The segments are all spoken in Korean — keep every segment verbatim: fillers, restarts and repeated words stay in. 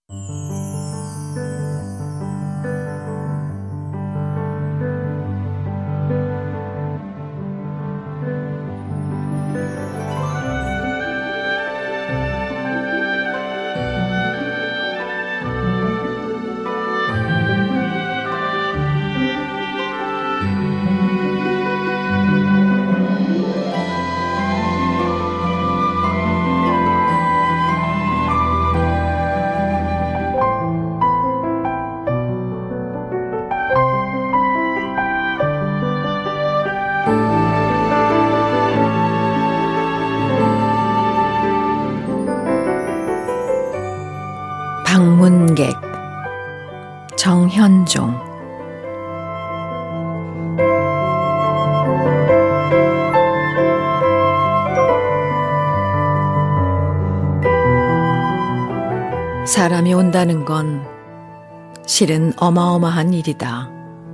방문객 정현종. 사람이 온다는 건 실은 어마어마한 일이다.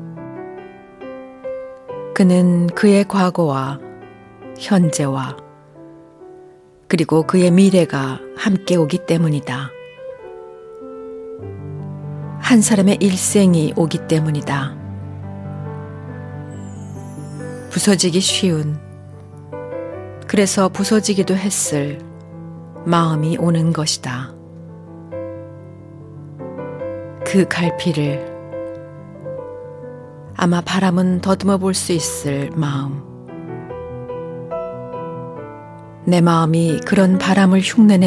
그는 그의 과거와 현재와 그리고 그의 미래가 함께 오기 때문이다. 한 사람의 일생이 오기 때문이다. 부서지기 쉬운, 그래서 부서지기도 했을 마음이 오는 것이다. 그 갈피를 아마 바람은 더듬어 볼 수 있을 마음. 내 마음이 그런 바람을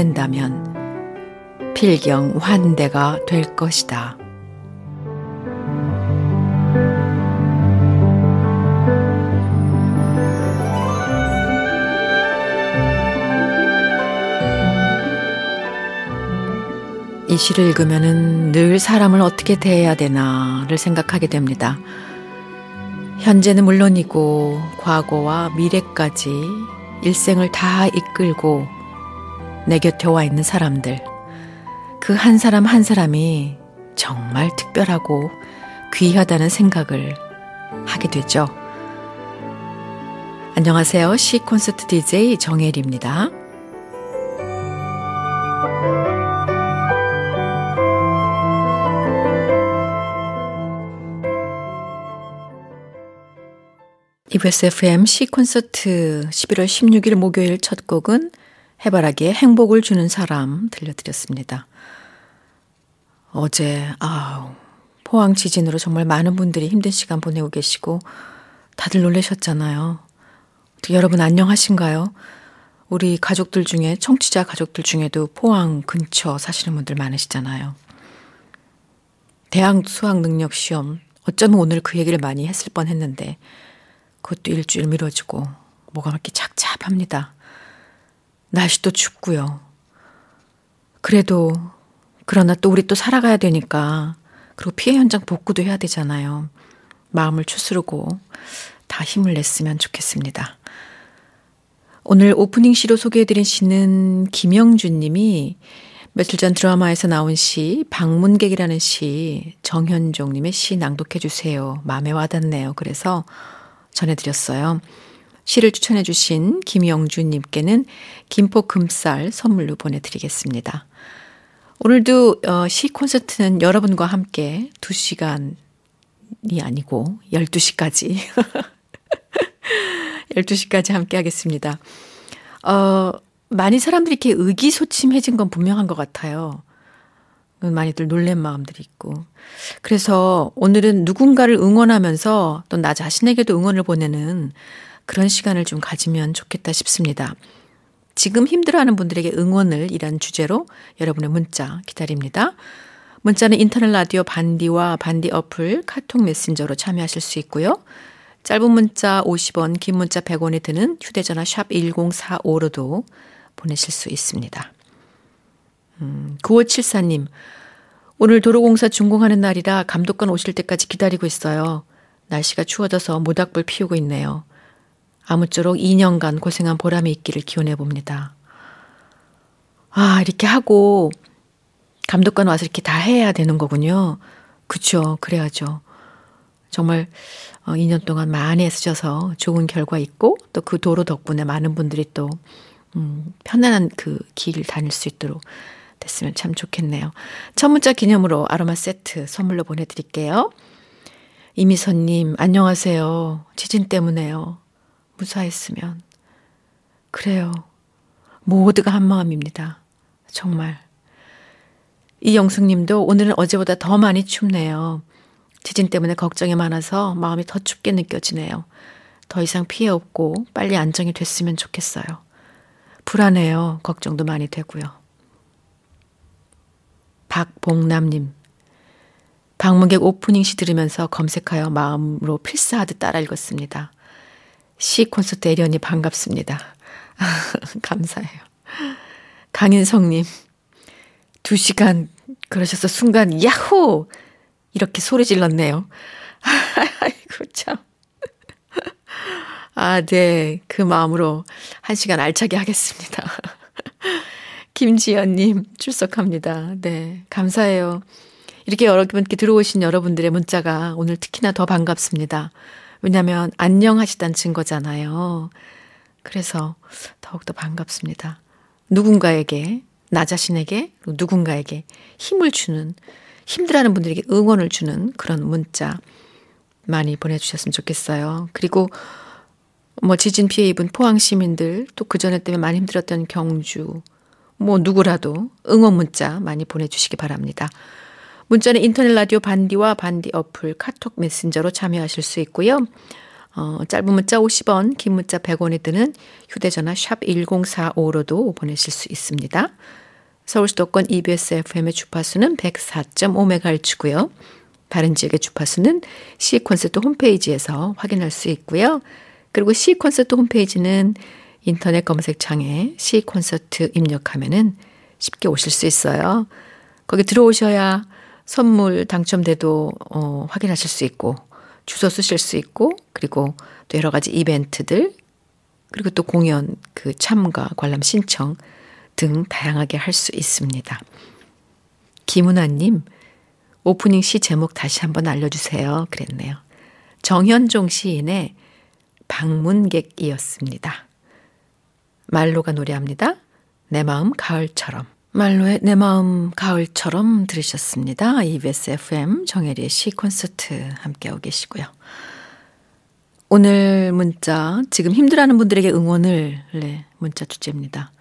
흉내낸다면 필경 환대가 될 것이다. 이 시를 읽으면은 늘 사람을 어떻게 대해야 되나를 생각하게 됩니다. 현재는 물론이고 과거와 미래까지 일생을 다 이끌고 내 곁에 와 있는 사람들, 그 한 사람 한 사람이 정말 특별하고 귀하다는 생각을 하게 되죠. 안녕하세요. 시 콘서트 디제이 정혜리입니다. 이비에스 에프엠 시 콘서트 십일월 십육일 목요일 첫 곡은 해바라기의 행복을 주는 사람 들려드렸습니다. 어제 아우, 포항 지진으로 정말 많은 분들이 힘든 시간 보내고 계시고 다들 놀라셨잖아요. 어떻게 여러분 안녕하신가요? 우리 가족들 중에, 청취자 가족들 중에도 포항 근처 사시는 분들 많으시잖아요. 대학 수학 능력 시험, 어쩌면 오늘 그 얘기를 많이 했을 뻔했는데 그것도 일주일 미뤄지고 뭐가 이렇게 착잡합니다. 날씨도 춥고요. 그래도 그러나 또 우리 또 살아가야 되니까, 그리고 피해 현장 복구도 해야 되잖아요. 마음을 추스르고 다 힘을 냈으면 좋겠습니다. 오늘 오프닝 시로 소개해드린 시는 김영준 님이 며칠 전 드라마에서 나온 시 방문객이라는 시, 정현종 님의 시 낭독해 주세요. 마음에 와닿네요. 그래서 전해드렸어요. 시를 추천해 주신 김영준 님께는 김포 금쌀 선물로 보내드리겠습니다. 오늘도 시 콘서트는 여러분과 함께 두 시간이 아니고 열두 시까지 열두 시까지 함께 하겠습니다. 어, 많이 사람들이 이렇게 의기소침해진 건 분명한 것 같아요. 많이들 놀란 마음들이 있고. 그래서 오늘은 누군가를 응원하면서 또 나 자신에게도 응원을 보내는 그런 시간을 좀 가지면 좋겠다 싶습니다. 지금 힘들어하는 분들에게 응원을 이란 주제로 여러분의 문자 기다립니다. 문자는 인터넷 라디오 반디와 반디 어플 카톡 메신저로 참여하실 수 있고요. 짧은 문자 오십 원, 긴 문자 백 원이 드는 휴대전화 샵 일공사오로도 보내실 수 있습니다. 음, 구오칠사 님, 오늘 도로공사 준공하는 날이라 감독관 오실 때까지 기다리고 있어요. 날씨가 추워져서 모닥불 피우고 있네요. 아무쪼록 이 년간 고생한 보람이 있기를 기원해 봅니다. 아, 이렇게 하고 감독관 와서 이렇게 다 해야 되는 거군요. 그쵸, 그래야죠. 정말 이 년 동안 많이 애쓰셔서 좋은 결과 있고 또 그 도로 덕분에 많은 분들이 또 음, 편안한 그 길 다닐 수 있도록 됐으면 참 좋겠네요. 첫 문자 기념으로 아로마 세트 선물로 보내드릴게요. 이미선님, 안녕하세요. 지진 때문에요. 무사했으면. 그래요. 모두가 한마음입니다. 정말. 이영숙님도 오늘은 어제보다 더 많이 춥네요. 지진 때문에 걱정이 많아서 마음이 더 춥게 느껴지네요. 더 이상 피해 없고 빨리 안정이 됐으면 좋겠어요. 불안해요. 걱정도 많이 되고요. 박봉남님, 방문객 오프닝 시 들으면서 검색하여 마음으로 필사하듯 따라 읽었습니다. 시 콘서트 애련이 반갑습니다. 감사해요. 강인성님, 두 시간 그러셔서 순간 야호! 이렇게 소리 질렀네요. 아이고 참. 아, 네. 그 마음으로 한 시간 알차게 하겠습니다. 김지연님 출석합니다. 네. 감사해요. 이렇게 여러분께 들어오신 여러분들의 문자가 오늘 특히나 더 반갑습니다. 왜냐하면 안녕하시다는 증거잖아요. 그래서 더욱더 반갑습니다. 누군가에게, 나 자신에게, 누군가에게 힘을 주는, 힘들어하는 분들에게 응원을 주는 그런 문자 많이 보내주셨으면 좋겠어요. 그리고 뭐 지진 피해 입은 포항 시민들, 또 그전에 때문에 많이 힘들었던 경주, 뭐 누구라도 응원 문자 많이 보내주시기 바랍니다. 문자는 인터넷 라디오 반디와 반디 어플 카톡 메신저로 참여하실 수 있고요. 어, 짧은 문자 오십 원, 긴 문자 백 원이 드는 휴대전화 샵 일공사오로도 보내실 수 있습니다. 서울 수도권 이비에스 에프엠의 주파수는 백사 점 오 메가헤르츠고요. 다른 지역의 주파수는 C콘서트 홈페이지에서 확인할 수 있고요. 그리고 C콘서트 홈페이지는 인터넷 검색창에 C콘서트 입력하면은 쉽게 오실 수 있어요. 거기 들어오셔야 선물 당첨돼도 어, 확인하실 수 있고 주소 쓰실 수 있고 그리고 또 여러 가지 이벤트들 그리고 또 공연 그 참가 관람 신청 등 다양하게 할 수 있습니다. 김은아님, 오프닝 시 제목 다시 한번 알려주세요. 그랬네요. 정현종 시인의 방문객이었습니다. 말로가 노래합니다. 내 마음 가을처럼. 말로의 내 마음 가을처럼 들으셨습니다. 이비에스 에프엠 정혜리의 시 콘서트 함께하고 계시고요. 오늘 문자, 지금 힘들어하는 분들에게 응원을, 네, 문자 주제입니다.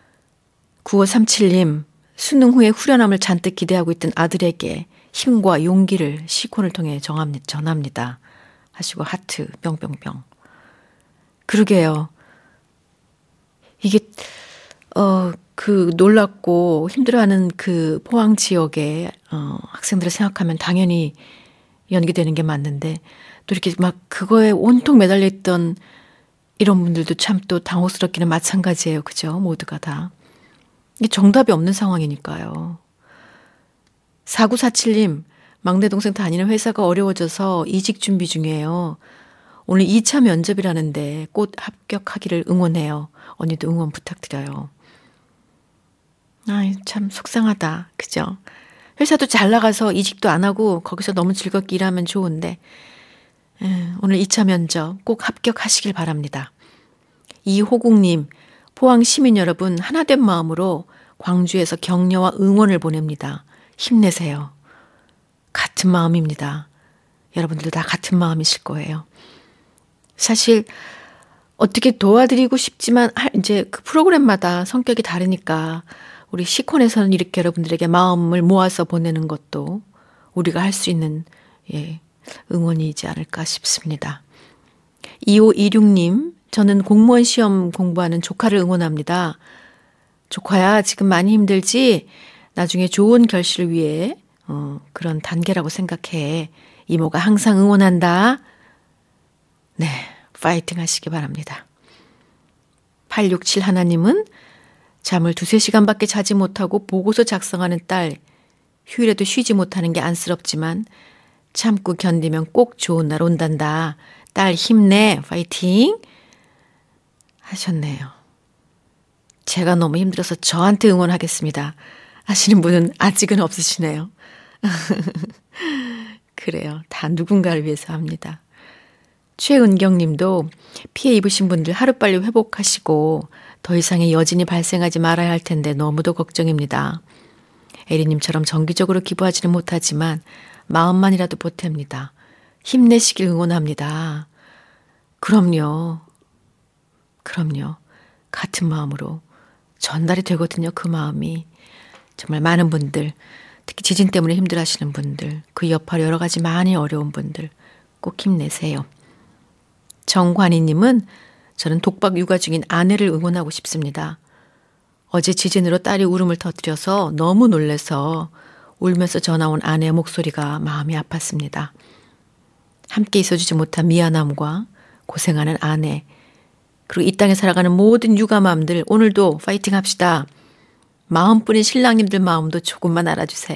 구오삼칠님, 수능 후에 후련함을 잔뜩 기대하고 있던 아들에게 힘과 용기를 시콘을 통해 정합니다, 전합니다. 하시고 하트 뿅뿅뿅. 그러게요. 이게 어, 그 놀랍고 힘들어하는 그 포항 지역의 어, 학생들을 생각하면 당연히 연기되는 게 맞는데 또 이렇게 막 그거에 온통 매달려 있던 이런 분들도 참 또 당혹스럽기는 마찬가지예요. 그죠? 모두가 다. 이게 정답이 없는 상황이니까요. 사구사칠님, 막내 동생 다니는 회사가 어려워져서 이직 준비 중이에요. 오늘 이 차 면접이라는데 꼭 합격하기를 응원해요. 언니도 응원 부탁드려요. 아이, 참 속상하다. 그죠? 회사도 잘 나가서 이직도 안 하고 거기서 너무 즐겁게 일하면 좋은데 에, 오늘 이 차 면접 꼭 합격하시길 바랍니다. 이호국님, 포항 시민 여러분 하나된 마음으로 광주에서 격려와 응원을 보냅니다. 힘내세요. 같은 마음입니다. 여러분들도 다 같은 마음이실 거예요. 사실 어떻게 도와드리고 싶지만 이제 그 프로그램마다 성격이 다르니까 우리 시콘에서는 이렇게 여러분들에게 마음을 모아서 보내는 것도 우리가 할 수 있는 예, 응원이지 않을까 싶습니다. 이오이육님, 저는 공무원 시험 공부하는 조카를 응원합니다. 조카야, 지금 많이 힘들지? 나중에 좋은 결실을 위해 어, 그런 단계라고 생각해. 이모가 항상 응원한다. 네, 파이팅 하시기 바랍니다. 팔육칠 하나님은 잠을 두세 시간밖에 자지 못하고 보고서 작성하는 딸, 휴일에도 쉬지 못하는 게 안쓰럽지만 참고 견디면 꼭 좋은 날 온단다. 딸 힘내, 파이팅 하셨네요. 제가 너무 힘들어서 저한테 응원하겠습니다 하시는 분은 아직은 없으시네요. 그래요. 다 누군가를 위해서 합니다. 최은경 님도 피해 입으신 분들 하루빨리 회복하시고 더 이상의 여진이 발생하지 말아야 할 텐데 너무도 걱정입니다. 에리님처럼 정기적으로 기부하지는 못하지만 마음만이라도 보탭니다. 힘내시길 응원합니다. 그럼요. 그럼요. 같은 마음으로 전달이 되거든요. 그 마음이. 정말 많은 분들, 특히 지진 때문에 힘들어하시는 분들, 그 여파로 여러 가지 많이 어려운 분들 꼭 힘내세요. 정관희님은 저는 독박 육아 중인 아내를 응원하고 싶습니다. 어제 지진으로 딸이 울음을 터뜨려서 너무 놀라서 울면서 전화 온 아내의 목소리가 마음이 아팠습니다. 함께 있어주지 못한 미안함과 고생하는 아내, 그리고 이 땅에 살아가는 모든 육아맘들 오늘도 파이팅 합시다. 마음뿐인 신랑님들 마음도 조금만 알아주세요.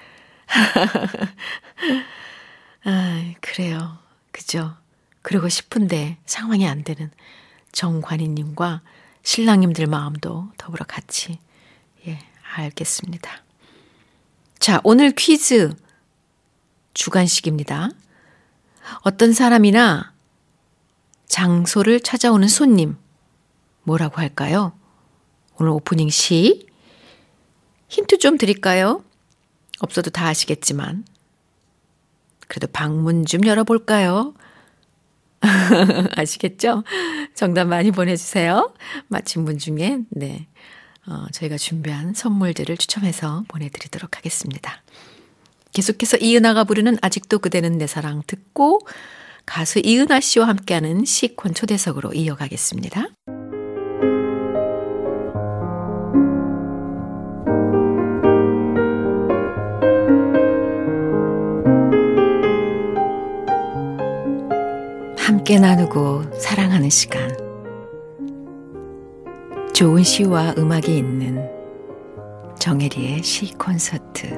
아, 그래요. 그죠? 그러고 싶은데 상황이 안 되는 정관희님과 신랑님들 마음도 더불어 같이 예, 알겠습니다. 자, 오늘 퀴즈 주관식입니다. 어떤 사람이나 장소를 찾아오는 손님 뭐라고 할까요? 오늘 오프닝 시 힌트 좀 드릴까요? 없어도 다 아시겠지만 그래도 방문 좀 열어볼까요? 아시겠죠? 정답 많이 보내주세요. 맞힌 분 중에 네, 어, 저희가 준비한 선물들을 추첨해서 보내드리도록 하겠습니다. 계속해서 이은하가 부르는 아직도 그대는 내 사랑 듣고 가수 이은하 씨와 함께하는 시콘 초대석으로 이어가겠습니다. 함께 나누고 사랑하는 시간. 좋은 시와 음악이 있는 정혜리의 시 콘서트.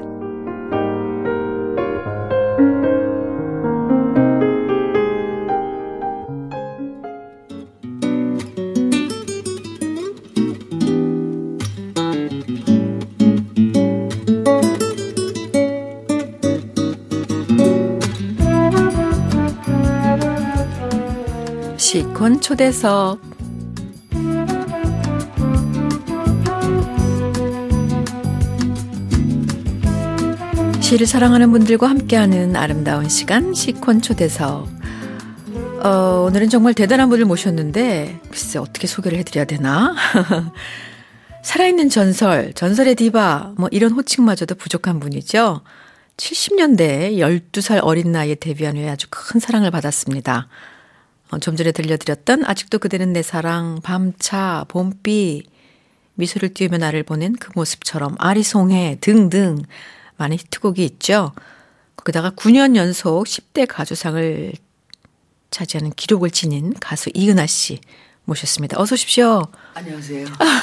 시콘 초대석. 시를 사랑하는 분들과 함께하는 아름다운 시간 시콘 초대석. 어, 오늘은 정말 대단한 분을 모셨는데 글쎄 어떻게 소개를 해드려야 되나? 살아있는 전설, 전설의 디바 뭐 이런 호칭마저도 부족한 분이죠. 칠십 년대에 열두 살 어린 나이에 데뷔한 후에 아주 큰 사랑을 받았습니다. 어, 좀 전에 들려드렸던 아직도 그대는 내 사랑, 밤차, 봄비, 미소를 띄우며 나를 보낸 그 모습처럼 아리송해 등등 많은 히트곡이 있죠. 거기다가 구 년 연속 십 대 가수상을 차지하는 기록을 지닌 가수 이은하 씨 모셨습니다. 어서 오십시오. 안녕하세요.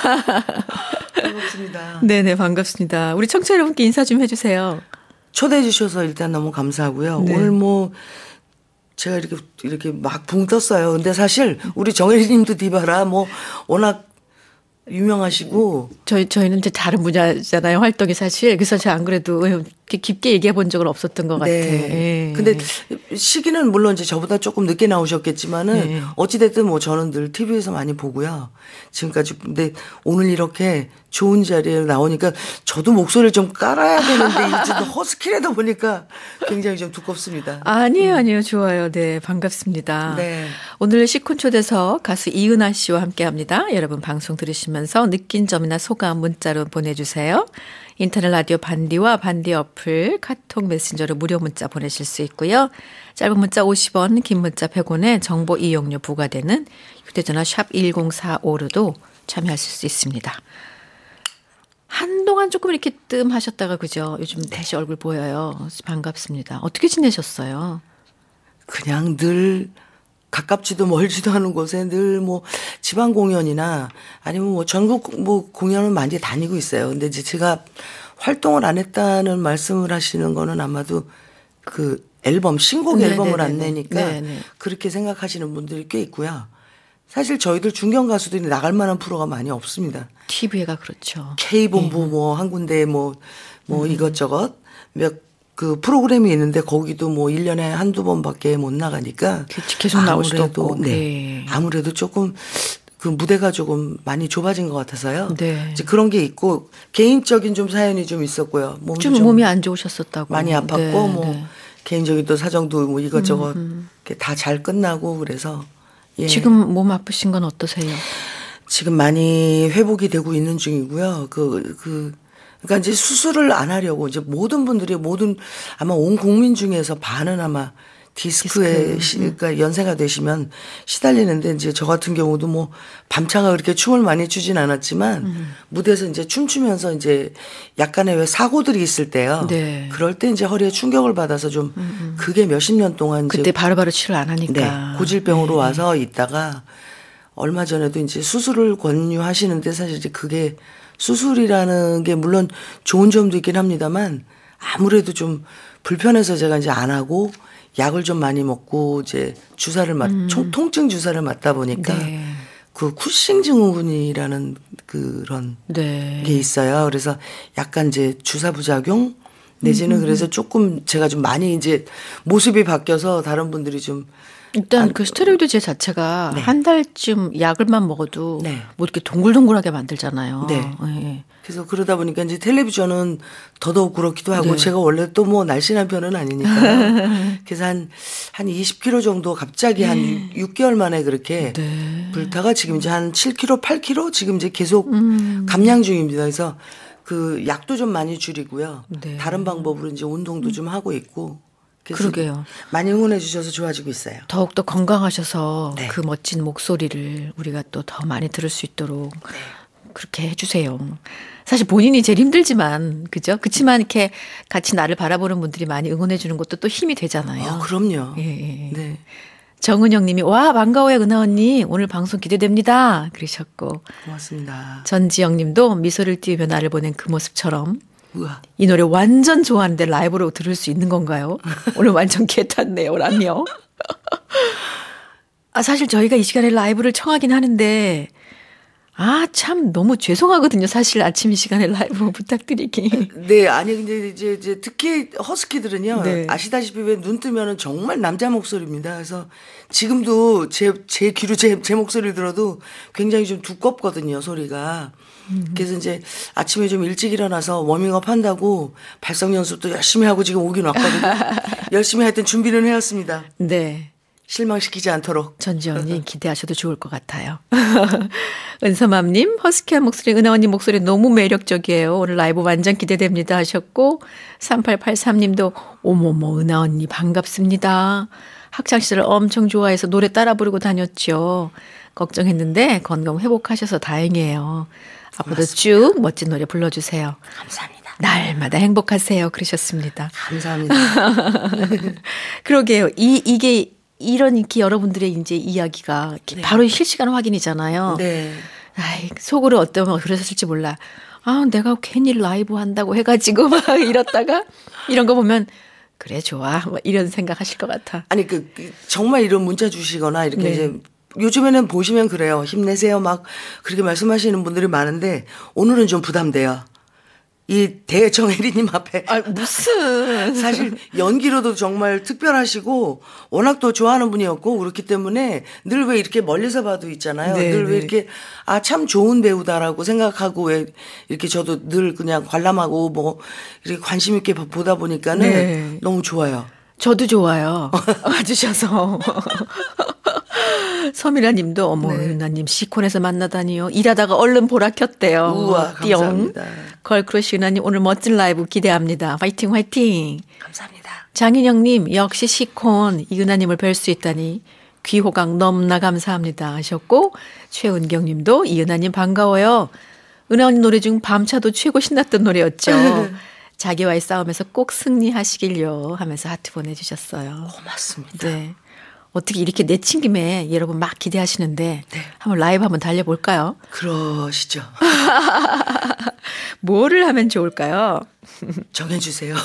반갑습니다. 네네, 반갑습니다. 우리 청취자 여러분께 인사 좀 해주세요. 초대해 주셔서 일단 너무 감사하고요. 네. 오늘 뭐 제가 이렇게 이렇게 막 붕 떴어요. 근데 사실 우리 정혜리 님도 디바라 뭐 워낙 유명하시고 저희 저희는 이제 다른 분야잖아요, 활동이 사실. 그래서 제가 안 그래도 이렇게 깊게 얘기해 본 적은 없었던 것 같아요. 네. 예. 근데 시기는 물론 이제 저보다 조금 늦게 나오셨겠지만은 네. 어찌 됐든 뭐 저는 늘 티비에서 많이 보고요. 지금까지. 근데 오늘 이렇게 좋은 자리에 나오니까 저도 목소리를 좀 깔아야 되는데 이제 허스키라다 보니까 굉장히 좀 두껍습니다. 아니에요, 아니에요. 좋아요. 네, 반갑습니다. 네. 오늘 시콘 초대석 가수 이은하 씨와 함께합니다. 여러분 방송 들으시면서 느낀 점이나 소감 문자로 보내주세요. 인터넷 라디오 반디와 반디 어플 카톡 메신저로 무료 문자 보내실 수 있고요. 짧은 문자 오십 원, 긴 문자 백 원에 정보 이용료 부과되는 휴대전화 샵 일공사오로도 참여하실 수 있습니다. 한동안 조금 이렇게 뜸하셨다가 그죠? 요즘 다시 얼굴 보여요. 반갑습니다. 어떻게 지내셨어요? 그냥 늘 가깝지도 멀지도 않은 곳에 늘 뭐 지방 공연이나 아니면 뭐 전국 뭐 공연을 많이 다니고 있어요. 근데 이제 제가 활동을 안 했다는 말씀을 하시는 거는 아마도 그 앨범 신곡 네네네네. 앨범을 안 내니까 네네. 그렇게 생각하시는 분들이 꽤 있고요. 사실 저희들 중견 가수들이 나갈 만한 프로가 많이 없습니다. 티비가 그렇죠. K본부 네. 뭐 한 군데 뭐, 뭐 음. 이것저것 몇 그 프로그램이 있는데 거기도 뭐 일 년에 한두 번밖에 못 나가니까. 계속 나올 수도 없고. 네. 네. 아무래도 조금 그 무대가 조금 많이 좁아진 것 같아서요. 네. 이제 그런 게 있고 개인적인 좀 사연이 좀 있었고요. 몸도 좀, 좀 몸이 안 좋으셨었다고. 많이 아팠고 네, 뭐 네. 개인적인 또 사정도 뭐 이것저것 다 잘 끝나고 그래서 예. 지금 몸 아프신 건 어떠세요? 지금 많이 회복이 되고 있는 중이고요. 그, 그, 그러니까 이제 수술을 안 하려고 이제 모든 분들이 모든 아마 온 국민 중에서 반은 아마 디스크에 디스크. 시, 그러니까 연세가 되시면 시달리는데 이제 저 같은 경우도 뭐 밤차가 그렇게 춤을 많이 추진 않았지만 음. 무대에서 이제 춤추면서 이제 약간의 왜 사고들이 있을 때요. 네. 그럴 때 이제 허리에 충격을 받아서 좀 음. 그게 몇십 년 동안 그때 이제 바로바로 치료를 안 하니까 네, 고질병으로 네. 와서 있다가 얼마 전에도 이제 수술을 권유하시는데 사실 이제 그게 수술이라는 게 물론 좋은 점도 있긴 합니다만 아무래도 좀 불편해서 제가 이제 안 하고 약을 좀 많이 먹고 이제 주사를 맞, 음. 총, 통증 주사를 맞다 보니까 네. 그 쿠싱 증후군이라는 그런 네. 게 있어요. 그래서 약간 이제 주사 부작용 내지는 음. 그래서 조금 제가 좀 많이 이제 모습이 바뀌어서 다른 분들이 좀 일단 안, 그 스테로이드제 자체가 네. 한 달쯤 약을만 먹어도 네. 뭐 이렇게 동글동글하게 만들잖아요. 네. 네. 그래서 그러다 보니까 이제 텔레비전은 더더욱 그렇기도 하고 네. 제가 원래 또 뭐 날씬한 편은 아니니까요. 그래서 한, 한 이십 킬로그램 정도 갑자기 한 네. 육 개월 만에 그렇게 네. 불타가 지금 이제 한 칠 킬로그램, 팔 킬로그램 지금 이제 계속 음. 감량 중입니다. 그래서 그 약도 좀 많이 줄이고요. 네. 다른 방법으로 이제 운동도 음. 좀 하고 있고. 그러게요. 많이 응원해 주셔서 좋아지고 있어요. 더욱더 건강하셔서 네. 그 멋진 목소리를 우리가 또 더 많이 들을 수 있도록 네. 그렇게 해주세요. 사실 본인이 제일 힘들지만 그죠? 그렇지만 이렇게 같이 나를 바라보는 분들이 많이 응원해 주는 것도 또 힘이 되잖아요. 어, 그럼요. 예, 예. 네. 정은영 님이 와 반가워요 은하 언니 오늘 방송 기대됩니다 그러셨고 고맙습니다. 전지영 님도 미소를 띄우며 나를 보낸 그 모습처럼 우와. 이 노래 완전 좋아하는데 라이브로 들을 수 있는 건가요? 오늘 완전 개탔네요 라며. 아, 사실 저희가 이 시간에 라이브를 청하긴 하는데 아, 참 너무 죄송하거든요. 사실 아침 이 시간에 라이브 부탁드리기. 네, 아니 근데 이제, 이제 특히 허스키들은요. 네. 아시다시피 왜 눈 뜨면은 정말 남자 목소리입니다. 그래서 지금도 제, 제 귀로 제, 제 목소리를 들어도 굉장히 좀 두껍거든요, 소리가. 음. 그래서 이제 아침에 좀 일찍 일어나서 워밍업 한다고 발성 연습도 열심히 하고 지금 오긴 왔거든요. 열심히 하여튼 준비는 해왔습니다. 네. 실망시키지 않도록. 전지현님 기대하셔도 좋을 것 같아요. 은서맘님 허스키한 목소리 은하언니 목소리 너무 매력적이에요. 오늘 라이브 완전 기대됩니다 하셨고 삼팔팔삼 님도 어머머 은하언니 반갑습니다. 학창시절 엄청 좋아해서 노래 따라 부르고 다녔죠. 걱정했는데 건강 회복하셔서 다행이에요. 앞으로도 쭉 멋진 노래 불러주세요. 감사합니다. 날마다 행복하세요. 그러셨습니다. 감사합니다. 그러게요. 이, 이게 이런 이렇게 여러분들의 이제 이야기가 이렇게 네. 바로 실시간 확인이잖아요. 네. 아이, 속으로 어떠면 그러셨을지 몰라. 아, 내가 괜히 라이브 한다고 해가지고 막 이렇다가 이런 거 보면 그래 좋아 뭐 이런 생각 하실 것 같아. 아니 그 정말 이런 문자 주시거나 이렇게 네. 이제 요즘에는 보시면 그래요. 힘내세요 막 그렇게 말씀하시는 분들이 많은데 오늘은 좀 부담돼요. 이 대정혜리님 앞에. 아, 무슨. 사실 연기로도 정말 특별하시고 워낙 또 좋아하는 분이었고 그렇기 때문에 늘 왜 이렇게 멀리서 봐도 있잖아요. 네, 늘 왜 네. 이렇게 아, 참 좋은 배우다라고 생각하고 왜 이렇게 저도 늘 그냥 관람하고 뭐 이렇게 관심 있게 보다 보니까는 네. 너무 좋아요. 저도 좋아요. 와주셔서. 서미라 님도 어머 네. 은하님 시콘에서 만나다니요. 일하다가 얼른 보라 켰대요. 우와 감사합니다. 걸크러쉬 은하님 오늘 멋진 라이브 기대합니다. 화이팅 화이팅. 감사합니다. 장인영 님 역시 시콘 이은하님을 뵐 수 있다니 귀호강 넘나 감사합니다 하셨고 최은경 님도 이은하님 반가워요. 은하 언니 노래 중 밤차도 최고 신났던 노래였죠. 자기와의 싸움에서 꼭 승리하시길요 하면서 하트 보내주셨어요. 고맙습니다. 네. 어떻게 이렇게 내친 김에 여러분 막 기대하시는데 네. 한번 라이브 한번 달려볼까요? 그러시죠. 뭐를 하면 좋을까요? 정해주세요.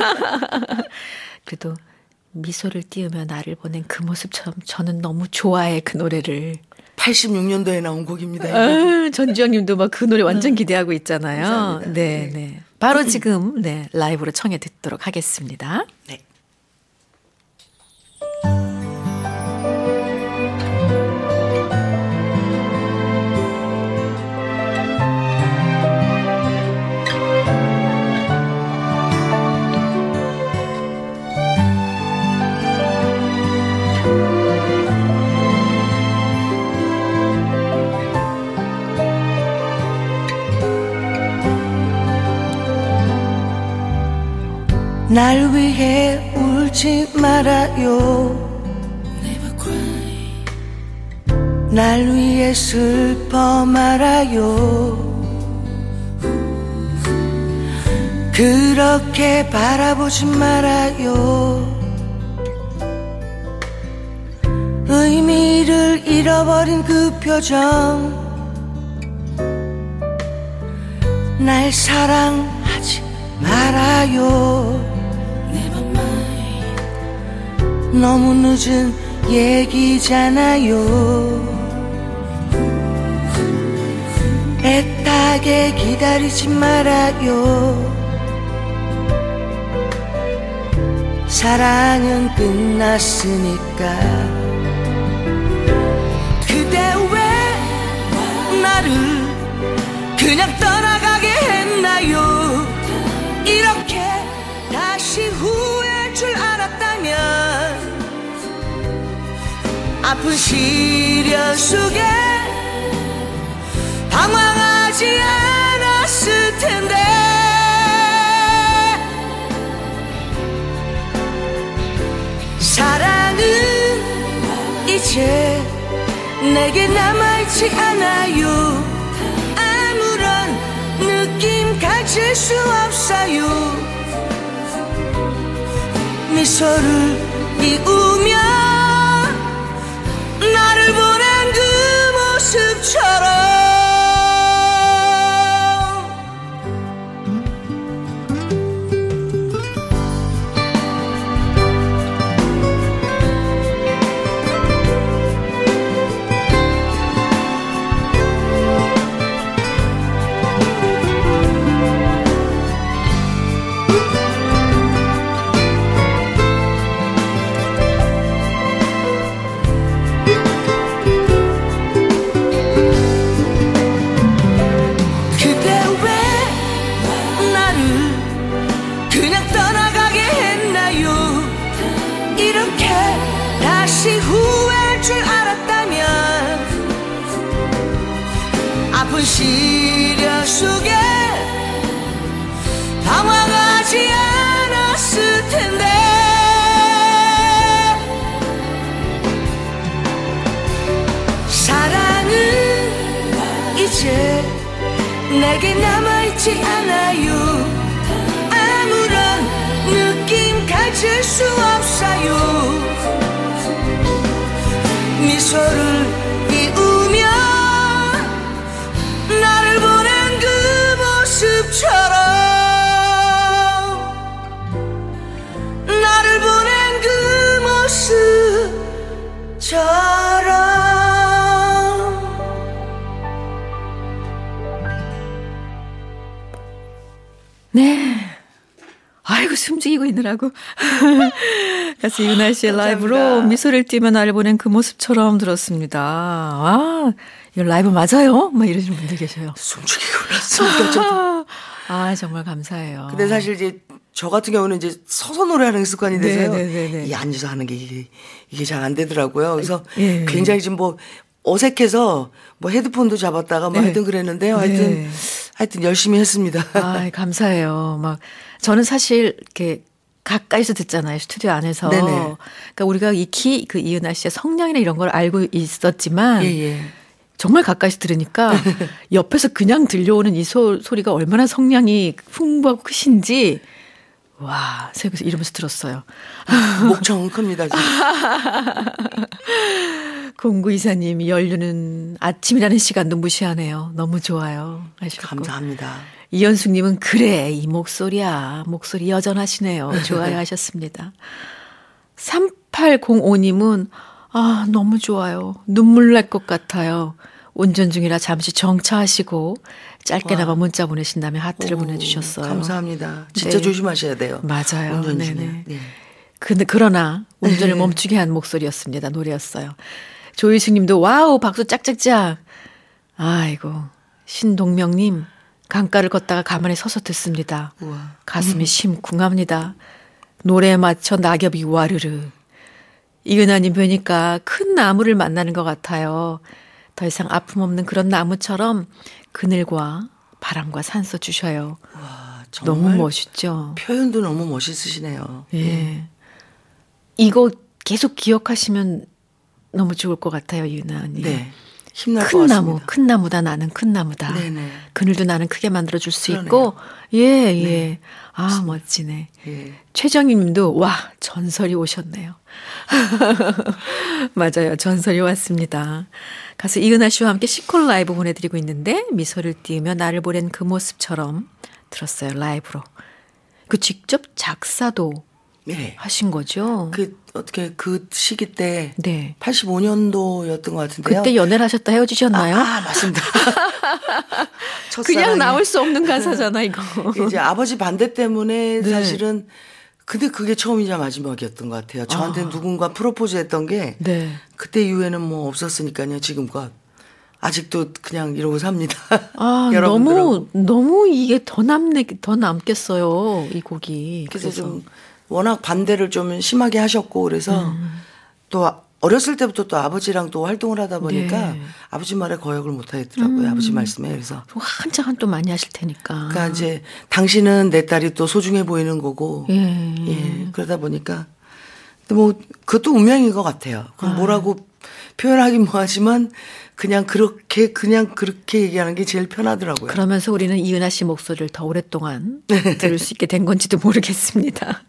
그래도 미소를 띄우며 나를 보낸 그 모습처럼 저는 너무 좋아해 그 노래를. 팔십육 년도에 나온 곡입니다. 아, 전지영 님도 막 그 노래 완전 기대하고 있잖아요. 감사합니다. 네, 네. 바로 지금 네, 라이브로 청해 듣도록 하겠습니다. 네. 날 위해 울지 말아요. 날 위해 슬퍼 말아요. 그렇게 바라보지 말아요. 의미를 잃어버린 그 표정, 날 사랑하지 말아요. 너무 늦은 얘기잖아요. 애타게 기다리지 말아요. 사랑은 끝났으니까. 그대 왜 나를 그냥 떠나가게 했나요? 이렇게 다시 후회할 줄 알았다면 아픈 시련 속에 방황하지 않았을 텐데. 사랑은 이제 내게 남아있지 않아요. 아무런 느낌 가질 수 없어요. 미소를 띄우며 나를 보낸 그 모습처럼. 다시 후회할 줄 알았다면 아픈 시련 속에 방황하지 않았을 텐데. 사랑은 이제 내게 남아있지 않아요. 아무런 느낌 가질 수 없어요. 미소를 띄우며 나를 보낸 그 모습처럼. 나를 보낸 그 모습처럼. 네. 아이고, 숨죽이고 있느라고. 가수 이은하 씨의 라이브로 미소를 띠며 나를 보낸 그 모습처럼 들었습니다. 아, 이거 라이브 맞아요? 막 이러시는 분들 계셔요. 숨죽이고 올랐습니다, 저도. 아, 정말 감사해요. 근데 사실 이제 저 같은 경우는 이제 서서 노래하는 습관이 돼서요. 네네네네. 이 앉아서 하는 게 이게, 이게 잘 안 되더라고요. 그래서 네. 굉장히 지금 뭐 어색해서 뭐 헤드폰도 잡았다가 뭐 네. 하여튼 그랬는데요. 하여튼, 네. 하여튼 열심히 했습니다. 아, 감사해요. 막 저는 사실 이렇게 가까이서 듣잖아요. 스튜디오 안에서. 네네. 그러니까 우리가 익히 그 이은하 씨의 성량이나 이런 걸 알고 있었지만 예, 예. 정말 가까이서 들으니까 옆에서 그냥 들려오는 이 소, 소리가 얼마나 성량이 풍부하고 크신지 와, 새벽에서 이러면서 들었어요. 목청은 큽니다. 공구이사님이 연륜은 아침이라는 시간도 무시하네요. 너무 좋아요. 하셨고. 감사합니다. 이현숙님은 그래 이 목소리야. 목소리 여전하시네요. 좋아요 하셨습니다. 삼팔공오님은 아 너무 좋아요. 눈물 날 것 같아요. 운전 중이라 잠시 정차하시고 짧게나마 문자 보내신 다음에 하트를 오, 보내주셨어요. 감사합니다. 진짜 네. 조심하셔야 돼요. 맞아요. 운전 중에. 네네. 네. 근데 그러나 운전을 네. 멈추게 한 목소리였습니다. 노래였어요. 조희승님도 와우 박수 짝짝짝. 아이고 신동명님 강가를 걷다가 가만히 서서 듣습니다. 우와. 가슴이 심쿵합니다. 노래에 맞춰 낙엽이 와르르. 이은하님 뵈니까 큰 나무를 만나는 것 같아요. 더 이상 아픔 없는 그런 나무처럼 그늘과 바람과 산소 주셔요. 와, 정말 너무 멋있죠. 표현도 너무 멋있으시네요. 예. 예. 이거 계속 기억하시면 너무 좋을 것 같아요, 이은하 언니. 네. 힘날 것 큰 같습니다. 나무, 큰 나무다 나는 큰 나무다. 네네. 그늘도 나는 크게 만들어줄 수 그러네요. 있고, 예, 예. 네. 아, 맞습니다. 멋지네. 예. 최정희님도 와 전설이 오셨네요. 맞아요, 전설이 왔습니다. 가수 이은하 씨와 함께 시콜 라이브 보내드리고 있는데 미소를 띄우며 나를 보낸 그 모습처럼 들었어요, 라이브로. 그 직접 작사도 네. 하신 거죠? 그 어떻게 그 시기 때 네. 팔십오 년도였던 것 같은데요. 그때 연애를 하셨다 헤어지셨나요? 아, 아 맞습니다. 그냥 첫사랑이- 나올 수 없는 가사잖아 이거. 이제 아버지 반대 때문에 네. 사실은 근데 그게 처음이자 마지막이었던 것 같아요. 저한테 아. 누군가 프로포즈 했던 게 네. 그때 이후에는 뭐 없었으니까요. 지금껏 아직도 그냥 이러고 삽니다. 아 여러분들하고. 너무 너무 이게 더 남네 더 남겠어요 이 곡이. 그래서, 그래서, 좀 워낙 반대를 좀 심하게 하셨고 그래서 음. 또 어렸을 때부터 또 아버지랑 또 활동을 하다 보니까 네. 아버지 말에 거역을 못 하겠더라고요. 음. 아버지 말씀에. 그래서 한창 한 또 많이 하실 테니까. 그러니까 이제 당신은 내 딸이 또 소중해 보이는 거고 예. 예, 그러다 보니까 근데 뭐 그것도 운명인 것 같아요. 그럼 아. 뭐라고 표현하긴 뭐하지만 그냥 그렇게 그냥 그렇게 얘기하는 게 제일 편하더라고요. 그러면서 우리는 이은하 씨 목소리를 더 오랫동안 들을 수 있게 된 건지도 모르겠습니다.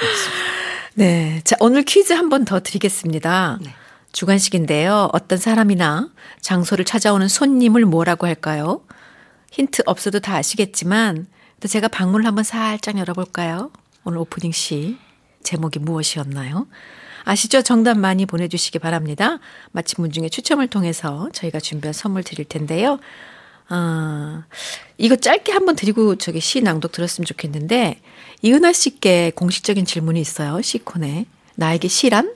네. 자, 오늘 퀴즈 한 번 더 드리겠습니다. 네. 주관식인데요. 어떤 사람이나 장소를 찾아오는 손님을 뭐라고 할까요? 힌트 없어도 다 아시겠지만 또 제가 방문을 한번 살짝 열어볼까요? 오늘 오프닝 시 제목이 무엇이었나요? 아시죠? 정답 많이 보내주시기 바랍니다. 맞힌 분 중에 추첨을 통해서 저희가 준비한 선물 드릴 텐데요. 아, 이거 짧게 한번 드리고 저기 시 낭독 들었으면 좋겠는데 이은하 씨께 공식적인 질문이 있어요. 시콘에. 나에게 시란?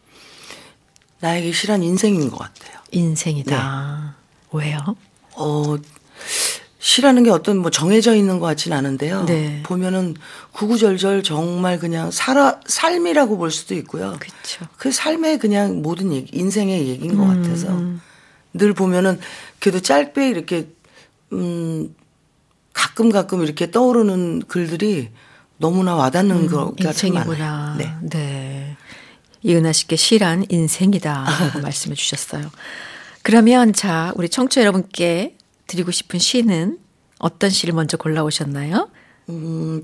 나에게 실한 인생인 것 같아요. 인생이다. 왜요? 어, 시라는 게 어떤 뭐 정해져 있는 것 같진 않은데요. 네. 보면은 구구절절 정말 그냥 살아, 삶이라고 볼 수도 있고요. 그렇죠. 그 삶의 그냥 모든 얘기, 인생의 얘기인 것 음, 같아서 음. 늘 보면은 그래도 짧게 이렇게, 음, 가끔 가끔 이렇게 떠오르는 글들이 너무나 와닿는 음, 거가 참 인생이구나. 많아요. 네. 네. 이은하 씨께 시란 인생이다라고 말씀해 주셨어요. 그러면 자, 우리 청취자 여러분께 드리고 싶은 시는 어떤 시를 먼저 골라오셨나요? 음,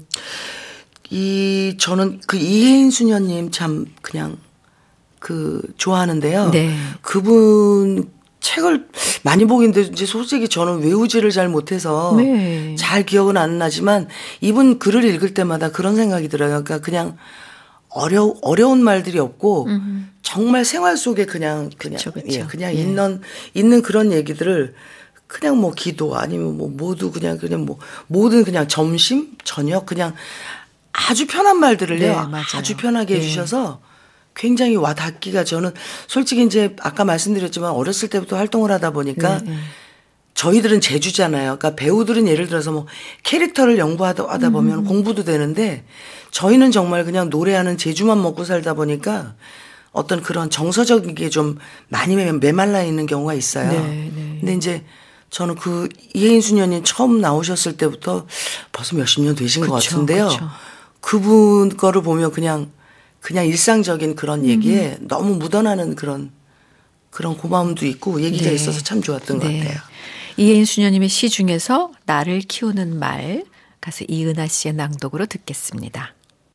이, 저는 그 이혜인 수녀님 참 그냥 그 좋아하는데요. 네. 그분 책을 많이 보긴데 이제 솔직히 저는 외우지를 잘 못해서 네. 잘 기억은 안 나지만 이분 글을 읽을 때마다 그런 생각이 들어요. 그러니까 그냥 어려 어려운 말들이 없고 음. 정말 생활 속에 그냥 그냥 그쵸, 그쵸. 예, 그냥 예. 있는 있는 그런 얘기들을 그냥 뭐 기도 아니면 뭐 모두 그냥 그냥 뭐 모든 그냥 점심 저녁 그냥 아주 편한 말들을요. 네, 맞아요. 아주 편하게 예. 해주셔서 굉장히 와 닿기가 저는 솔직히 이제 아까 말씀드렸지만 어렸을 때부터 활동을 하다 보니까 네, 네. 저희들은 제주잖아요. 그러니까 배우들은 예를 들어서 뭐 캐릭터를 연구하다 하다 보면 공부도 되는데 저희는 정말 그냥 노래하는 제주만 먹고 살다 보니까 어떤 그런 정서적인 게 좀 많이 매- 메말라 있는 경우가 있어요. 네, 네. 근데 이제 저는 그 이혜인 수녀님 처음 나오셨을 때부터 벌써 몇십 년 되신 것 그쵸, 같은데요. 그쵸. 그분 거를 보면 그냥 그냥 일상적인 그런 얘기에 너무 묻어나는 그런 그런 고마움도 있고 얘기가 네. 있어서 참 좋았던 것 네. 같아요. 이혜인 수녀님의 시 중에서 나를 키우는 말 가수 이은하 씨의 낭독으로 듣겠습니다.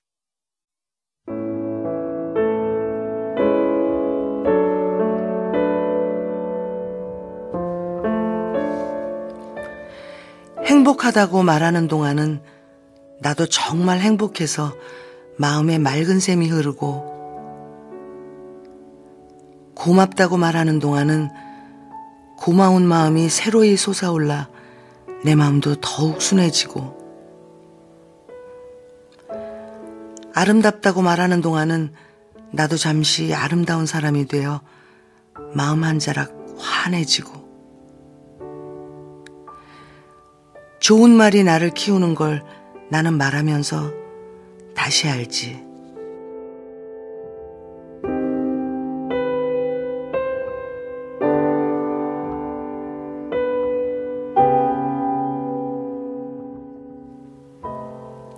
행복하다고 말하는 동안은 나도 정말 행복해서 마음에 맑은 샘이 흐르고 고맙다고 말하는 동안은 고마운 마음이 새로이 솟아올라 내 마음도 더욱 순해지고 아름답다고 말하는 동안은 나도 잠시 아름다운 사람이 되어 마음 한 자락 환해지고 좋은 말이 나를 키우는 걸 나는 말하면서 다시 알지.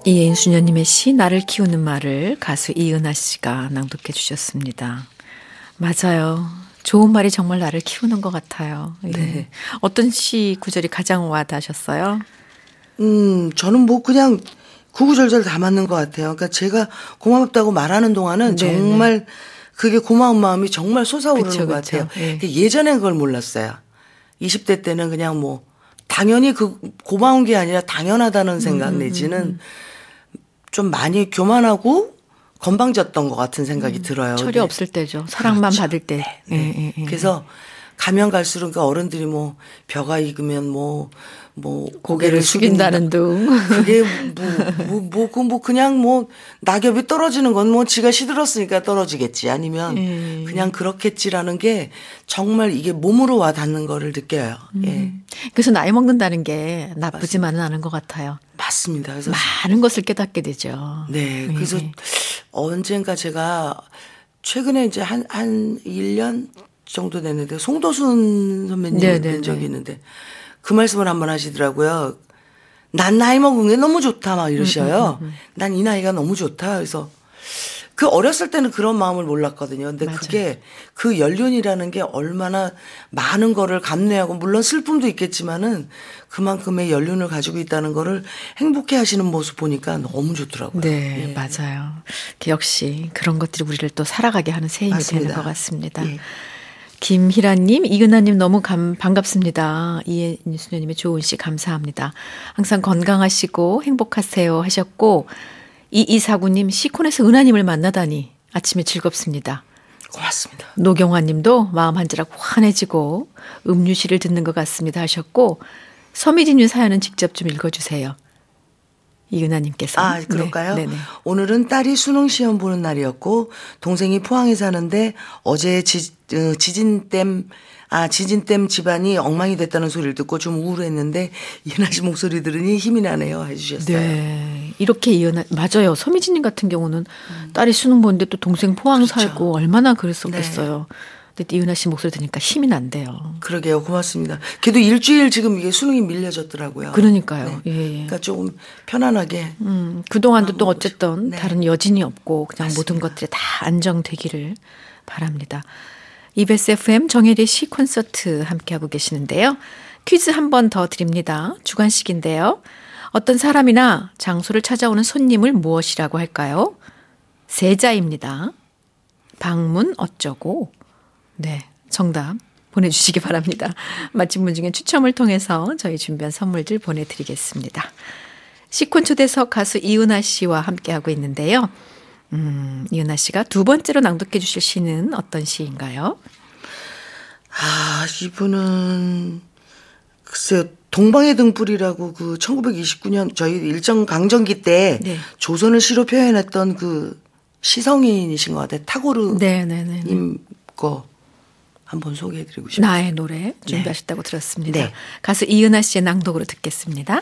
이인수녀님의 시 나를 키우는 말을 가수 이은하 씨가 낭독해 주셨습니다. 맞아요. 좋은 말이 정말 나를 키우는 것 같아요. 네. 예. 어떤 시 구절이 가장 와닿으셨어요? 음, 저는 뭐 그냥 구구절절 다 맞는 것 같아요. 그러니까 제가 고맙다고 말하는 동안은 네네. 정말 그게 고마운 마음이 정말 솟아오르는 그쵸, 것 그쵸. 같아요. 네. 예전엔 그걸 몰랐어요. 이십 대 때는 그냥 뭐 당연히 그 고마운 게 아니라 당연하다는 생각 음, 내지는 음, 음. 좀 많이 교만하고 건방졌던 것 같은 생각이 음, 들어요. 철이 없을 때죠. 사랑만 그렇죠. 받을 때. 네, 네. 네, 네. 그래서 가면 갈수록 그러니까 어른들이 뭐 벼가 익으면 뭐 뭐 고개를 숙인다는 둥. 그게 뭐뭐뭐 뭐, 뭐, 뭐 그냥 뭐 낙엽이 떨어지는 건 뭐 지가 시들었으니까 떨어지겠지 아니면 음. 그냥 그렇겠지라는 게 정말 이게 몸으로 와 닿는 거를 느껴요. 음. 예. 그래서 나이 먹는다는 게 나쁘지만은 않은 것 같아요. 맞습니다. 그래서 많은 것을 깨닫게 되죠. 네. 그래서 네. 언젠가 제가 최근에 이제 한 한 일 년 정도 됐는데 송도순 선배님을 뵌 적이 있는데 그 말씀을 한번 하시더라고요. 난 나이 먹은 게 너무 좋다 막 이러셔요. 음, 음, 음. 난 이 나이가 너무 좋다. 그래서 그 어렸을 때는 그런 마음을 몰랐거든요. 근데 맞아요. 그게 그 연륜이라는 게 얼마나 많은 거를 감내하고 물론 슬픔도 있겠지만은 그만큼의 연륜을 가지고 있다는 거를 행복해 하시는 모습 보니까 너무 좋더라고요. 네, 예. 맞아요. 역시 그런 것들이 우리를 또 살아가게 하는 새 힘이 맞습니다. 되는 것 같습니다. 예. 김희라님, 이은하님 너무 감, 반갑습니다. 이인수녀님의 좋은 시 감사합니다. 항상 건강하시고 행복하세요 하셨고 이이사구님 시콘에서 은하님을 만나다니 아침에 즐겁습니다. 고맙습니다. 노경화님도 마음 한자락 환해지고 음유시를 듣는 것 같습니다 하셨고 서미진님 사연은 직접 좀 읽어주세요. 이은하님께서. 아, 그럴까요? 네, 네네. 오늘은 딸이 수능 시험 보는 날이었고 동생이 포항에 사는데 어제 지, 어, 지진댐 아 지진댐 집안이 엉망이 됐다는 소리를 듣고 좀 우울했는데 이은하 씨 목소리 들으니 힘이 나네요 해주셨어요. 네. 이렇게 이은하 맞아요. 서미진님 같은 경우는 음. 딸이 수능 보는데 또 동생 포항 그렇죠. 살고 얼마나 그랬었겠어요. 네. 근데 이은하 씨 목소리 들으니까 힘이 난대요. 그러게요. 고맙습니다. 걔도 일주일 지금 이게 수능이 밀려졌더라고요. 그러니까요. 네. 예, 예. 그러니까 조금 편안하게. 음, 그동안도 또 어쨌든 네. 다른 여진이 없고 그냥 맞습니다. 모든 것들이 다 안정되기를 바랍니다. 이비에스 에프엠 정혜리 시 콘서트 함께하고 계시는데요. 퀴즈 한 번 더 드립니다. 주관식인데요. 어떤 사람이나 장소를 찾아오는 손님을 무엇이라고 할까요? 세자입니다. 방문 어쩌고. 네, 정답 보내주시기 바랍니다. 맞힌 분 중에 추첨을 통해서 저희 준비한 선물들 보내드리겠습니다. 시콘 초대석 가수 이은하 씨와 함께하고 있는데요. 음, 이은하 씨가 두 번째로 낭독해 주실 시는 어떤 시인가요? 아, 이분은 글쎄요. 동방의 등불이라고 그 천구백이십구 년 저희 일정 강점기 때 네. 조선을 시로 표현했던 그 시성인이신 것 같아요. 타고르님 네, 네, 네, 네. 거. 한번 소개해드리고 싶어요. 나의 노래 준비하셨다고 네. 들었습니다. 네. 가수 이은하 씨의 낭독으로 듣겠습니다.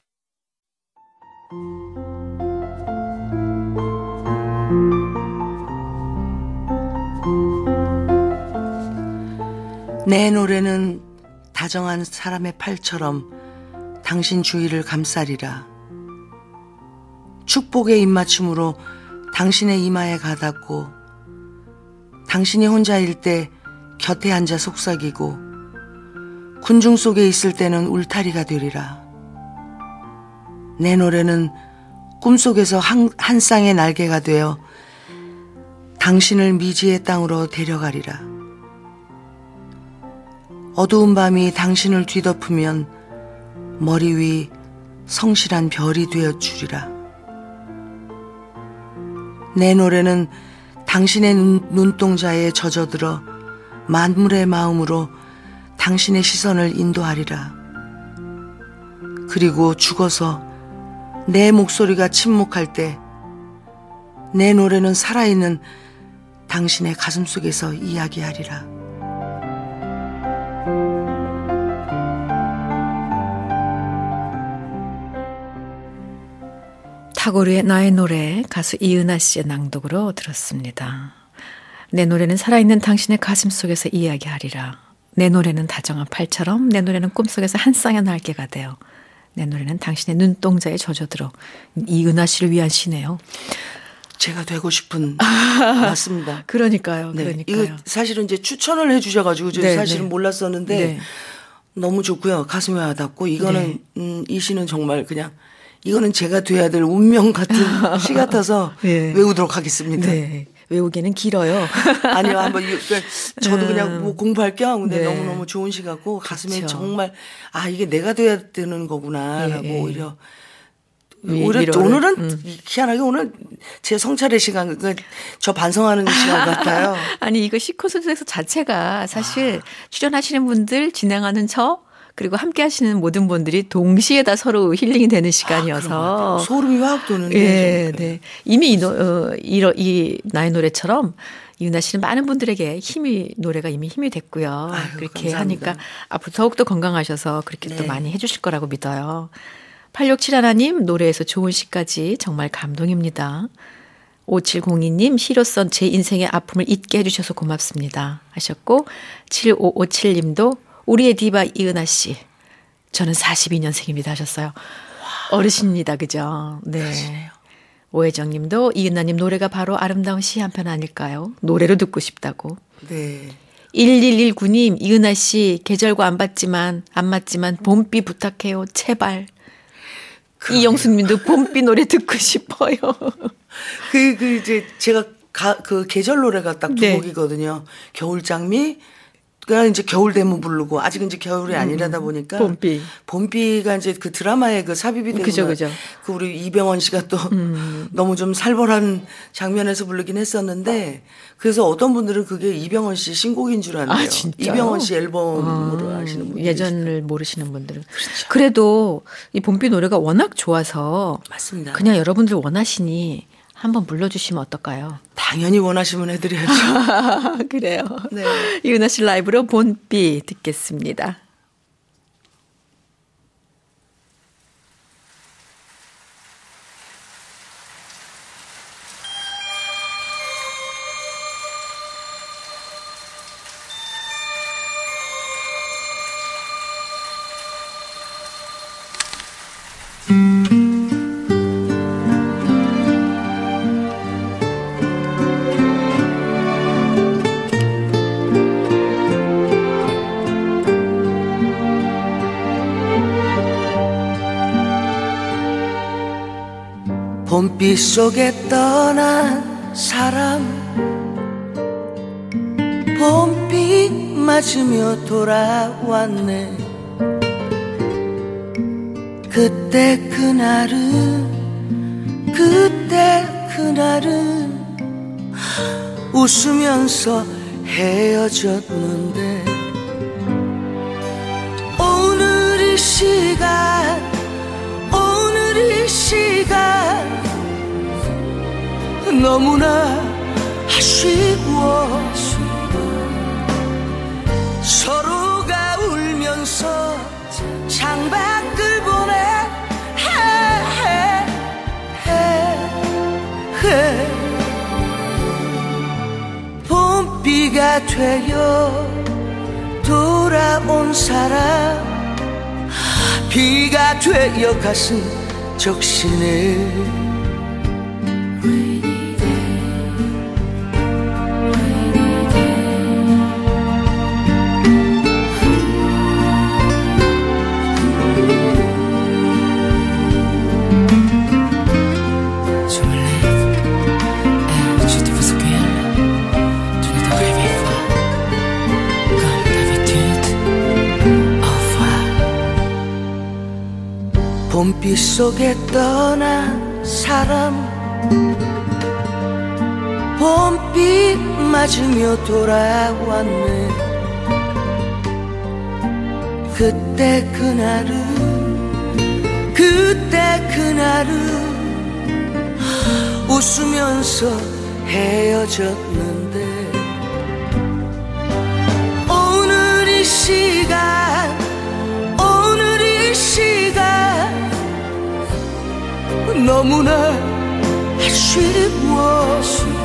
내 노래는 다정한 사람의 팔처럼 당신 주위를 감싸리라. 축복의 입맞춤으로 당신의 이마에 가닿고 당신이 혼자일 때 곁에 앉아 속삭이고 군중 속에 있을 때는 울타리가 되리라. 내 노래는 꿈속에서 한, 한 쌍의 날개가 되어 당신을 미지의 땅으로 데려가리라. 어두운 밤이 당신을 뒤덮으면 머리 위 성실한 별이 되어 주리라. 내 노래는 당신의 눈, 눈동자에 젖어들어 만물의 마음으로 당신의 시선을 인도하리라. 그리고 죽어서 내 목소리가 침묵할 때 내 노래는 살아있는 당신의 가슴 속에서 이야기하리라. 타고르의 나의 노래 가수 이은하 씨의 낭독으로 들었습니다. 내 노래는 살아있는 당신의 가슴 속에서 이야기하리라. 내 노래는 다정한 팔처럼 내 노래는 꿈속에서 한 쌍의 날개가 되어 내 노래는 당신의 눈동자에 젖어들어. 이은하 씨를 위한 시네요. 제가 되고 싶은 맞습니다. 그러니까요. 네. 그러니까요. 이거 사실은 이제 추천을 해주셔가지고 저 네, 사실은 네. 몰랐었는데 네. 너무 좋고요. 가슴에 와닿고 이거는 네. 음, 이 시는 정말 그냥 이거는 제가 돼야 될 운명 같은 시 같아서 네. 외우도록 하겠습니다. 네. 외우기는 길어요. 아니요, 한번 이거 그러니까 저도 그냥 뭐 공부할 겸 근데 네. 너무 너무 좋은 시 같고 가슴에 그렇죠. 정말 아 이게 내가 돼야 되는 거구나라고 예, 예. 오히려. 위- 오히려 위로를. 오늘은 음. 희한하게 오늘 제 성찰의 시간, 그러니까 저 반성하는 시간 같아요. 아니 이거 시코스에서 자체가 사실 출연하시는 분들 진행하는 저 그리고 함께 하시는 모든 분들이 동시에 다 서로 힐링이 되는 시간이어서 소름이 확 도는데. 예, 네. 이미 이, 노, 어, 이, 이 나의 노래처럼 이은하 씨는 많은 분들에게 힘이 노래가 이미 힘이 됐고요. 아유, 그렇게 감사합니다. 하니까 앞으로 더욱더 건강하셔서 그렇게 또 네. 많이 해주실 거라고 믿어요. 팔육칠 하나님 노래에서 좋은 시까지 정말 감동입니다. 오칠공이 님 시로선 제 인생의 아픔을 잊게 해주셔서 고맙습니다 하셨고 칠오오칠 님도 우리의 디바 이은하 씨 저는 사십이 년생입니다 하셨어요. 어르신입니다. 그죠? 네. 오혜정 님도 이은하님 노래가 바로 아름다운 시 한 편 아닐까요? 노래로 듣고 싶다고. 네. 일일일구 님 이은하 씨 계절과 안 맞지만 안 맞지만 봄비 부탁해요. 제발. 이영순 님도 봄비 노래 듣고 싶어요. 그, 그, 이제 제가 가, 그 계절 노래가 딱 두 네. 곡이거든요. 겨울장미, 가 이제 겨울 되면 부르고 아직은 이제 겨울이 아니라다 보니까 봄비. 봄비가 이제 그 드라마의 그 삽입이 되는 그죠, 거- 그죠. 그 우리 이병헌 씨가 또 너무 좀 살벌한 장면에서 부르긴 했었는데 그래서 어떤 분들은 그게 이병헌 씨 신곡인 줄 안대요. 아, 진짜요? 이병헌 씨 앨범으로 하시는 분들 예전을 모르시는 분들은. 그래도 이 봄비 노래가 워낙 좋아서 맞습니다. 그냥 여러분들 원하시니 한번 불러주시면 어떨까요? 당연히 원하시면 해드려야죠. 그래요. 네. 이은하 씨 라이브로 봄비 듣겠습니다. 봄비 속에 떠난 사람 봄비 맞으며 돌아왔네 그때 그날은 그때 그날은 웃으면서 헤어졌는데 오늘 이 시간 오늘 이 시간 너무나 아쉬워 서로가 울면서 창밖을 보내 헤, 헤, 헤, 헤. 봄비가 되어 돌아온 사람 비가 되어 가슴 적시네 봄비 속에 떠난 사람 봄비 맞으며 돌아왔네 그때 그날은 그때 그날은 웃으면서 헤어졌는데 오늘 이 시간 오늘 이 시간 너무나 아쉬워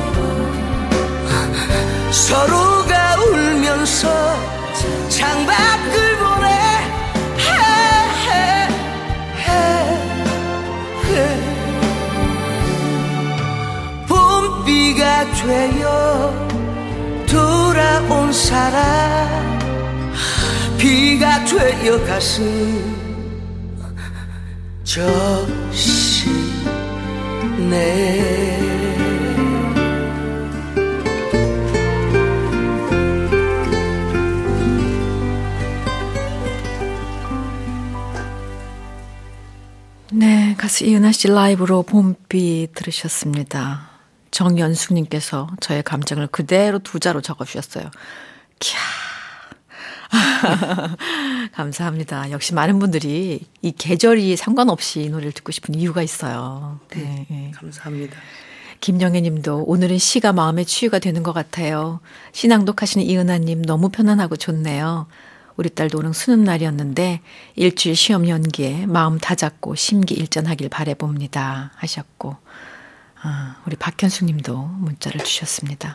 서로가 울면서 창밖을 보내 헤, 헤, 헤. 비가 되어 돌아온 사람 비가 되어 가슴 젖시네. 네, 가수 이은하 씨 라이브로 봄비 들으셨습니다. 정연숙님께서 저의 감정을 그대로 두 자로 적어주셨어요. 캬. 감사합니다. 역시 많은 분들이 이 계절이 상관없이 이 노래를 듣고 싶은 이유가 있어요. 네, 네, 네. 감사합니다. 김영애 님도 오늘은 시가 마음의 치유가 되는 것 같아요. 시낭독하시는 이은하 님 너무 편안하고 좋네요. 우리 딸도 오늘 수능 날이었는데 일주일 시험 연기에 마음 다잡고 심기일전하길 바라봅니다 하셨고, 아, 우리 박현숙 님도 문자를 주셨습니다.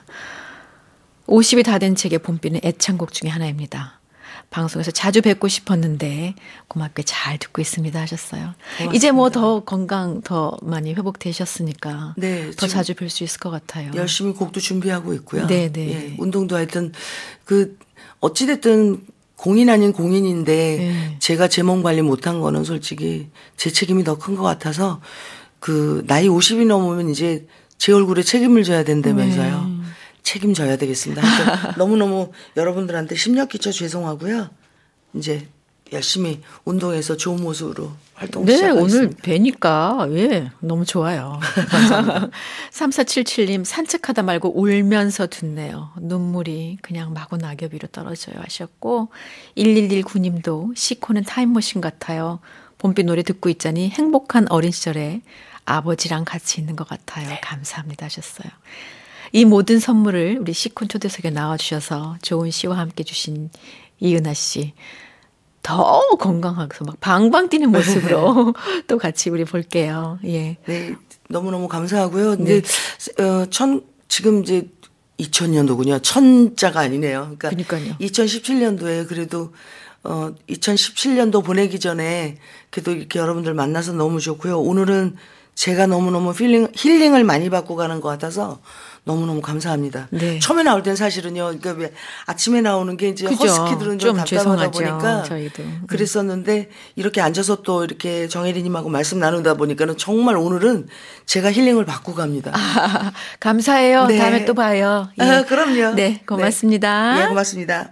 오십이 다 된 책의 봄비는 애창곡 중에 하나입니다. 방송에서 자주 뵙고 싶었는데 고맙게 잘 듣고 있습니다 하셨어요. 고맙습니다. 이제 뭐 더 건강 더 많이 회복되셨으니까 네, 더 자주 뵐 수 있을 것 같아요. 열심히 곡도 준비하고 있고요. 네, 네. 예, 운동도 하여튼 그 어찌됐든 공인 아닌 공인인데 네. 제가 제 몸 관리 못한 거는 솔직히 제 책임이 더 큰 것 같아서 그 나이 오십이 넘으면 이제 제 얼굴에 책임을 져야 된다면서요. 네. 책임져야 되겠습니다. 너무너무 여러분들한테 심력 끼쳐 죄송하고요. 이제 열심히 운동해서 좋은 모습으로 활동 네, 시작하겠습니다. 오늘 뵈니까 예, 너무 좋아요. 감사합니다. 삼사칠칠 님 산책하다 말고 울면서 듣네요. 눈물이 그냥 마구 낙엽 위로 떨어져요 하셨고, 일일일구 님도 시코는 타임머신 같아요. 봄비 노래 듣고 있자니 행복한 어린 시절에 아버지랑 같이 있는 것 같아요. 네. 감사합니다 하셨어요. 이 모든 선물을 우리 시콘 초대석에 나와주셔서 좋은 시와 함께 주신 이은하 씨 더 건강하고 막 방방 뛰는 모습으로 또 같이 우리 볼게요. 예. 네, 너무너무 감사하고요. 근데 네. 어, 천 지금 이제 이천 년도군요. 천자가 아니네요. 그러니까 그러니까요. 이천십칠 년도에 그래도 어 이천십칠 년도 보내기 전에 그래도 이렇게 여러분들 만나서 너무 좋고요. 오늘은 제가 너무너무 힐링, 힐링을 많이 받고 가는 것 같아서 너무너무 감사합니다. 네. 처음에 나올 땐 사실은요, 그러니까 왜 아침에 나오는 게 이제 그죠. 허스키들은 좀, 좀 답답하다 보니까 저희도. 그랬었는데 이렇게 앉아서 또 이렇게 정혜리님하고 말씀 나누다 보니까는 정말 오늘은 제가 힐링을 받고 갑니다. 아, 감사해요. 네. 다음에 또 봐요. 예. 아, 그럼요. 네, 고맙습니다. 네, 네 고맙습니다.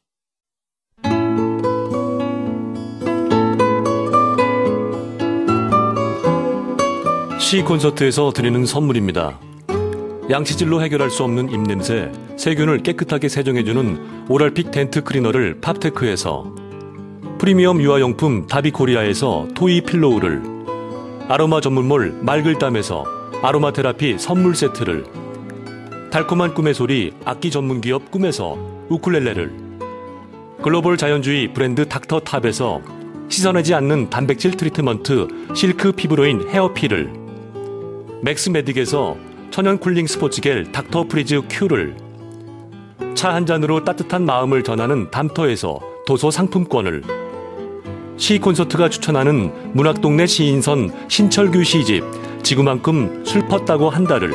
시 콘서트에서 드리는 선물입니다. 양치질로 해결할 수 없는 입냄새, 세균을 깨끗하게 세정해주는 오랄픽 덴트 클리너를 팝테크에서, 프리미엄 유아용품 다비코리아에서 토이 필로우를, 아로마 전문몰 맑을땀에서 아로마 테라피 선물 세트를, 달콤한 꿈의 소리 악기 전문기업 꿈에서 우쿨렐레를, 글로벌 자연주의 브랜드 닥터탑에서 씻어내지 않는 단백질 트리트먼트 실크 피부로인 헤어필을, 맥스메딕에서 천연 쿨링 스포츠겔 닥터 프리즈 큐를, 차 한 잔으로 따뜻한 마음을 전하는 담터에서 도서 상품권을, 시 콘서트가 추천하는 문학동네 시인선 신철규 시집 지구만큼 슬펐다고 한 달을,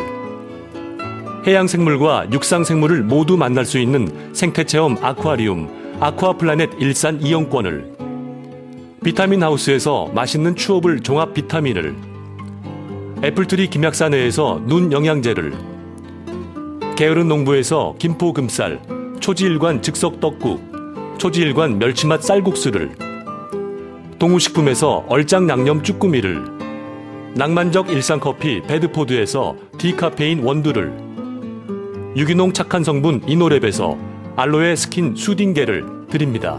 해양생물과 육상생물을 모두 만날 수 있는 생태체험 아쿠아리움 아쿠아플라넷 일산 이용권을, 비타민 하우스에서 맛있는 추업을 종합 비타민을, 애플트리 김약사내에서 눈 영양제를, 게으른 농부에서 김포금쌀 초지일관 즉석 떡국 초지일관 멸치맛 쌀국수를, 동우식품에서 얼짱 양념 쭈꾸미를, 낭만적 일상커피 베드포드에서 디카페인 원두를, 유기농 착한 성분 이노랩에서 알로에 스킨 수딩겔을 드립니다.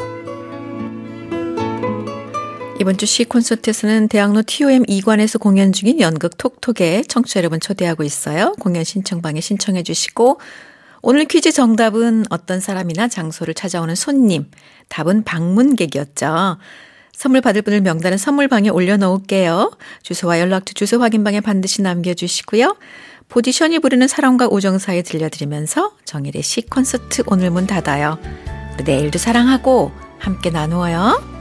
이번 주 시 콘서트에서는 대학로 티오엠 이 관에서 공연 중인 연극 톡톡에 청취자 여러분 초대하고 있어요. 공연 신청방에 신청해 주시고, 오늘 퀴즈 정답은 어떤 사람이나 장소를 찾아오는 손님, 답은 방문객이었죠. 선물 받을 분들 명단은 선물방에 올려놓을게요. 주소와 연락처 주소 확인방에 반드시 남겨주시고요. 포지션이 부르는 사랑과 우정 사이 들려드리면서 정일의 시 콘서트 오늘 문 닫아요. 우리 내일도 사랑하고 함께 나누어요.